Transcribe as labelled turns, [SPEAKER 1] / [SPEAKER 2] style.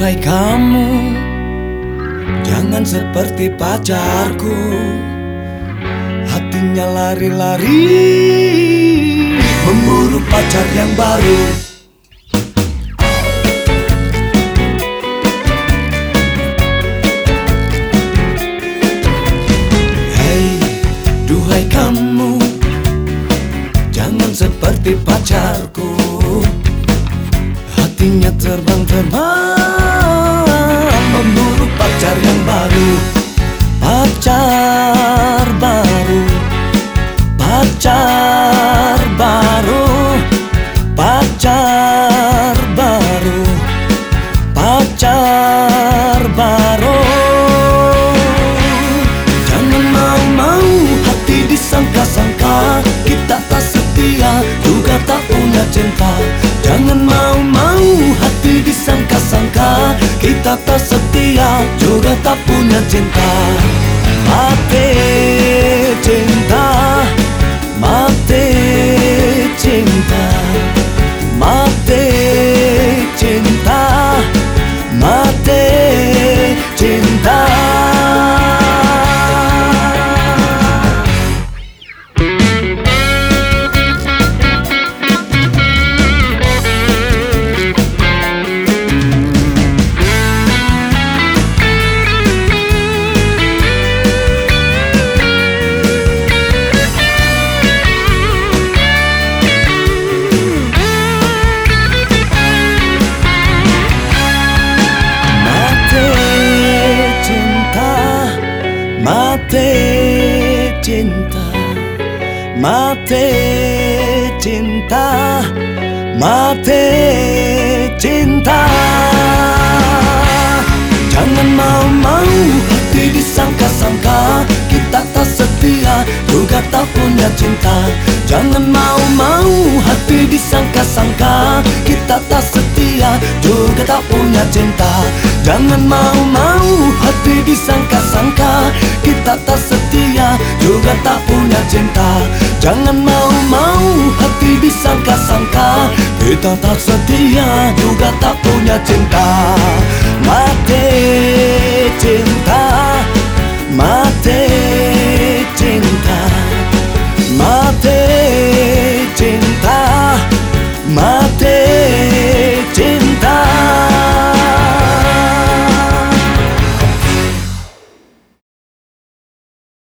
[SPEAKER 1] Duhai kamu, jangan seperti pacarku, hatinya lari-lari memburu pacar yang baru. Hei, duhai kamu, jangan seperti pacarku, hatinya terbang-terbang memburu pacar yang baru. Pacar baru, pacar baru, pacar baru, pacar baru. Jangan mau-mau hati disangka-sangka, kita tak setia juga tak punya cinta. Jangan mau-mau hati disangka-sangka, kita tak setia juga tak punya cinta. Mati cinta, mati cinta, mati cinta, mati cinta. Mati cinta, mati cinta, mati cinta. Jangan mau-mau hati disangka-sangka, kita tak setia juga tak punya cinta. Jangan mau-mau hati disangka-sangka, kita tak setia juga tak punya cinta. Jangan mau-mau hati disangka-sangka, kita tak setia juga tak punya cinta. Jangan mau-mau hati disangka-sangka, kita tak setia juga tak punya cinta. Mati cinta.